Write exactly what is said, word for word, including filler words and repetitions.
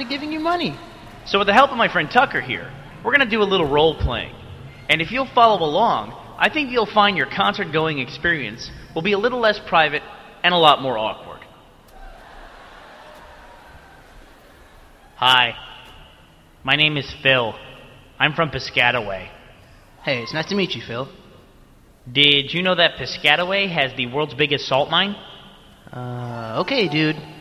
giving you money. So with the help of my friend Tucker here, we're going to do a little role-playing. And if you'll follow along, I think you'll find your concert-going experience will be a little less private and a lot more awkward. Hi. My name is Phil. I'm from Piscataway. Hey, it's nice to meet you, Phil. Did you know that Piscataway has the world's biggest salt mine? Uh, okay, dude.